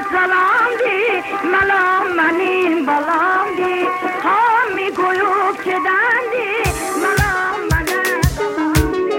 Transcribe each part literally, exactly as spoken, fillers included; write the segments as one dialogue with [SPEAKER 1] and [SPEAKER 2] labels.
[SPEAKER 1] zalamdi, malam mənim balamdi, hamı qoyub gedəndi, malam mənə zalamdi.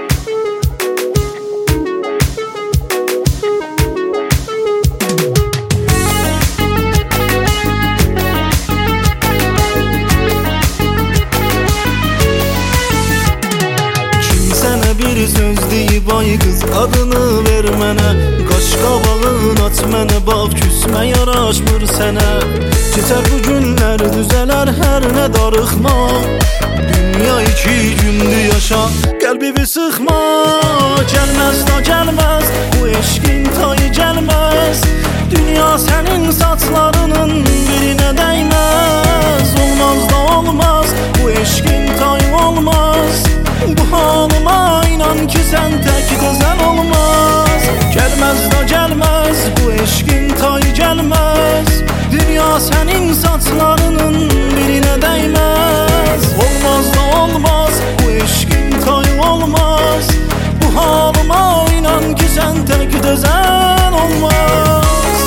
[SPEAKER 2] Kimsənə bir söz deyib ay qız adını ver mənə, qaş qabağın aç mənə, bax küsmə yaraşmır sənə. Keçər bu günlər düzələr hər nə darıxma, dünya iki gündür yaşa, qəlbimi sıxma. Gəlməz da gəlməz, bu eşqin tayı gəlməz, dünya sənin saçlarının birinə dəyməz. Olmaz da olmaz, bu eşqin tayı olmaz, bu halıma inan ki sən tək gözəl olmaz. Gəlməz da gəlməz, bu eşqin tayı gəlməz, dünya sənin saçlarının birinə dəyməz. Olmaz da olmaz, bu eşqin tayı olmaz, bu halıma inan ki sən tək gözəl olmaz.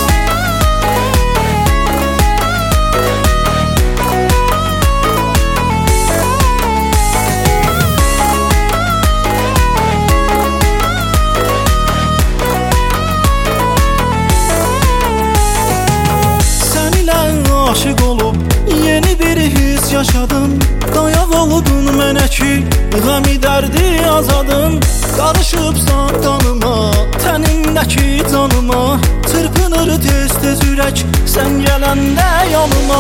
[SPEAKER 2] Aşık olub yeni bir his yaşadım, dayaq oldun mənə ki qəmi dərdi azadın. Qarışıbsan qanıma, tənimdəki canıma, çırpınır tez-tez ürək sən gələndə yanıma.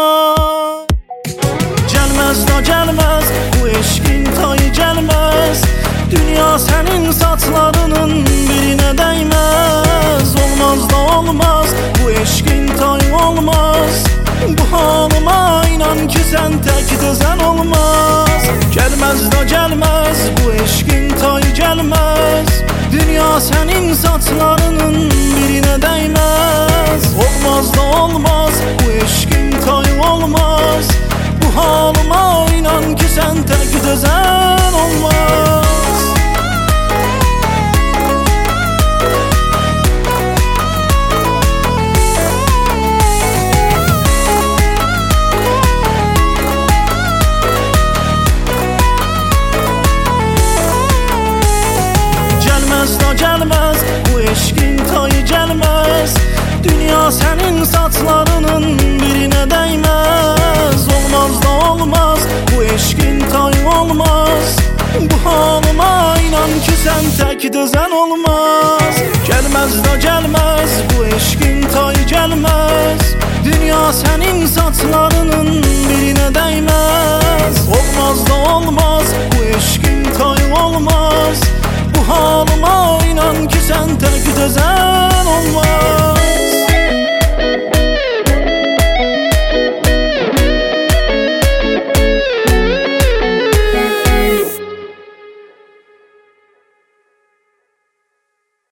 [SPEAKER 2] Gəlməz da gəlməz, bu eşqin tayı gəlməz, dünya sənin saçlarının birinə dəyməz. Olmaz da olmaz, bu eşqin tayı olmaz, bu halıma inan ki sən tək gözəl olmaz. Gəlməz da gəlməz, bu eşqin tayı gəlməz, dünya sənin saçlarının birinə dəyməz. Olmaz da olmaz, bu eşqin tayı olmaz, bu halıma inan ki sən tək gözəl olmaz. Gəlməz, bu eşqin tayı gəlməz, dünya sənin saçlarının birinə dəyməz. Olmaz da olmaz, bu eşqin tayı olmaz, bu halıma inan ki sən tək gözəl olmaz. Gəlməz da gəlməz, bu eşqin tayı gəlməz, dünya sənin saçlarının birinə dəyməz. Olmaz da olmaz, bu eşqin tayı olmaz, bu halıma inan ki sən tək gözəl olmaz.